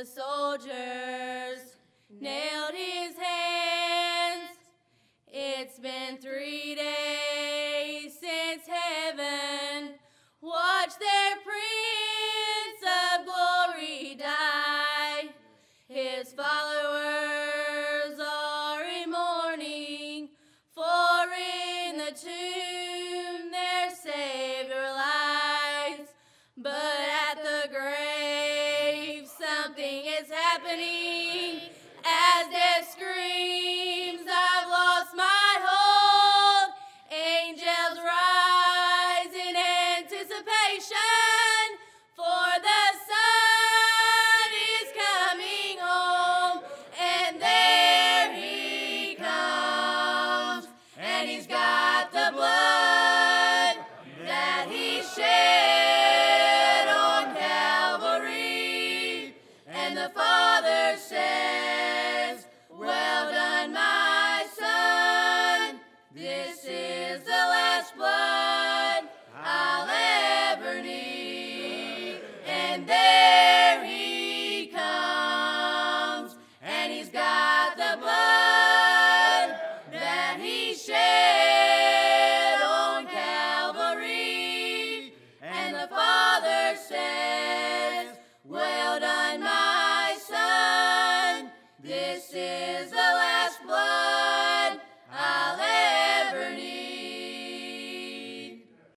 the soldiers nailed his hands. It's been 3 days since heaven watched their Prince of Glory die. His followers are in mourning, for in the tomb their Savior lies. But at the grave something is happening.